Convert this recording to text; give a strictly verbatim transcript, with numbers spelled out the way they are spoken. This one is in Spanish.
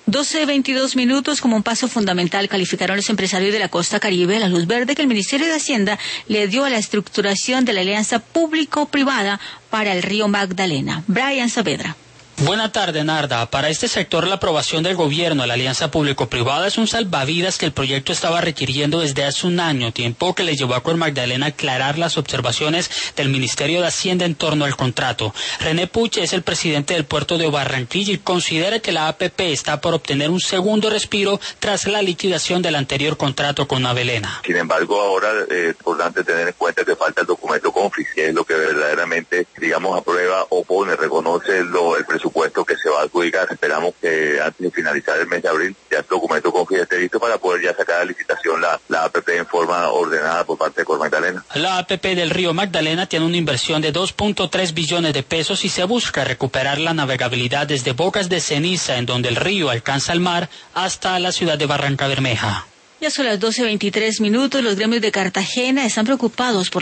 doce veintidós minutos. Como un paso fundamental calificaron los empresarios de la costa Caribe la luz verde que el Ministerio de Hacienda le dio a la estructuración de la alianza público-privada para el río Magdalena. Brian Saavedra. Buena tarde, Narda. Para este sector, la aprobación del gobierno de la alianza público-privada es un salvavidas que el proyecto estaba requiriendo desde hace un año, tiempo que le llevó a Cor Magdalena aclarar las observaciones del Ministerio de Hacienda en torno al contrato. René Puch es el presidente del puerto de Barranquilla y considera que la A P P está por obtener un segundo respiro tras la liquidación del anterior contrato con Navelena. Sin embargo, ahora es importante tener en cuenta que falta el documento CONFIS, que es lo que verdaderamente, digamos, aprueba o pone, reconoce lo, el presupuesto supuesto que se va a adjudicar. Esperamos que antes de finalizar el mes de abril ya el documento CONFIS esté listo para poder ya sacar a licitación la, la A P P en forma ordenada por parte de Cor Magdalena. La A P P del río Magdalena tiene una inversión de dos punto tres billones de pesos y se busca recuperar la navegabilidad desde Bocas de Ceniza, en donde el río alcanza el mar, hasta la ciudad de Barrancabermeja. Ya son las doce veintitrés minutos. Los gremios de Cartagena están preocupados por